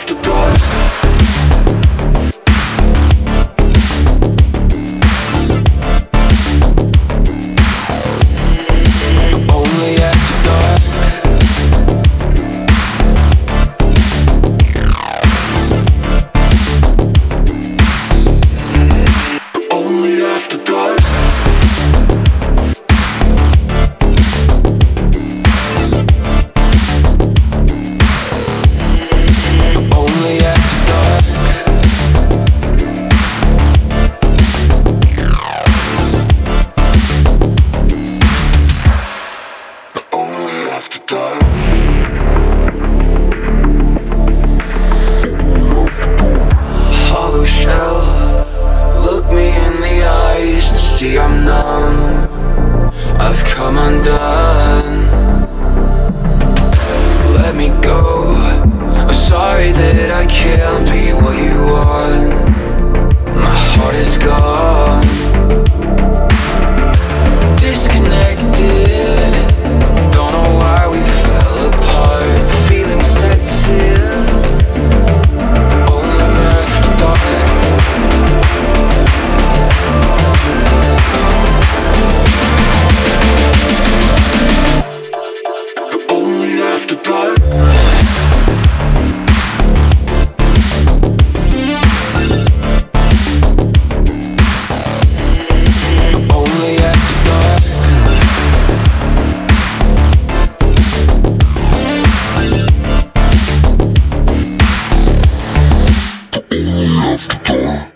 after dark. Only after dark. Only after dark. Only after dark. Only after dark. Hollow shell, look me in the eyes and see I'm numb. I've come undone. Let me go. I'm sorry that I can't be what you want. My heart is gone. Disconnected. Don't know why we fell apart. The feeling sets in. Only after dark. Only after dark. Only after dark. Only after dark.